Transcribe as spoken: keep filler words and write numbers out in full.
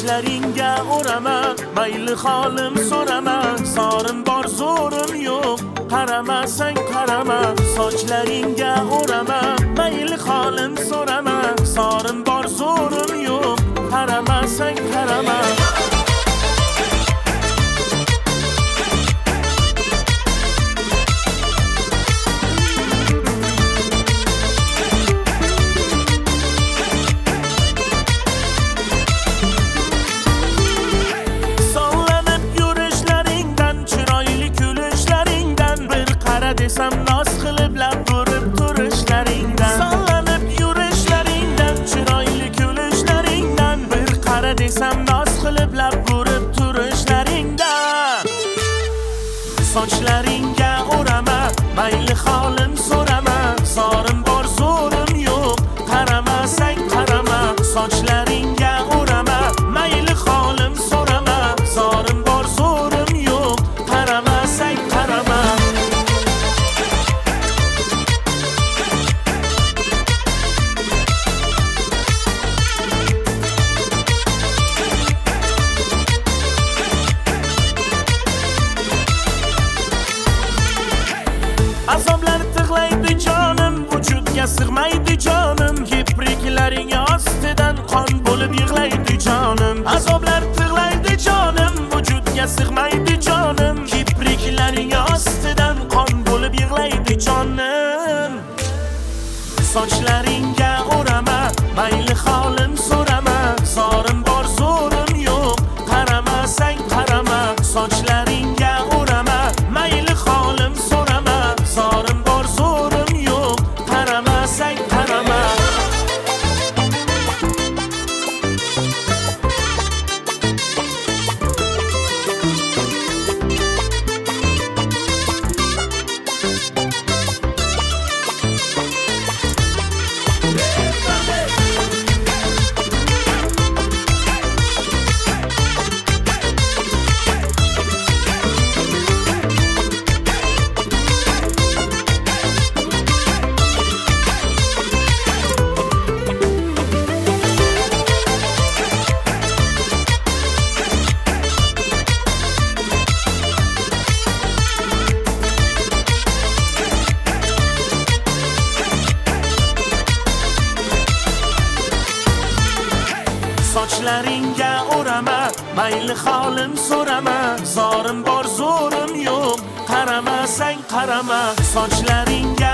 sochlaringga o'raman, mayli holim so'raman, sorim bor zo'rim yo'q, qaramasang qarama. Sochlaringga o'raman, mayli holim so'raman, sorim bor zo'rim yo'q, qaramasang qarama. Desam noz qilib lab ko'rib turishlaringdan, sallanib yurishlaringdan, chiroyli kulishlaringdan, bir qara desam noz qilib lab ko'rib turishlaringdan. Sochlaringga o'raman, mayli holim so'raman, sorim bor zo'rim yo'q, qaramasang qarama. Sochlaringga o'raman, mayli holim so'raman, sorim bor zo'rim yo'q, qaramasang qarama. Azoblar tig'laydi jonim, vujudga sig'maydi jonim, kipriklaring ostidan qon bo'lib yig'laydi jonim. Azoblar tig'laydi jonim, vujudga sig'maydi jonim, kipriklaring ostidan qon bo'lib yig'laydi jonim. Sochlaringga o'raman, mayli holim so'raman, sorim bor zo'rim yo'q, qaramasang qarama. Sochlaringga o'raman, mayli holim so'raman, sorim bor zo'rim yo'q, qaramasang qarama. Sochlaringga o'raman, mayli holim so'raman, sorim bor zo'rim yo'q, qaramasang qarama. Sochlaringga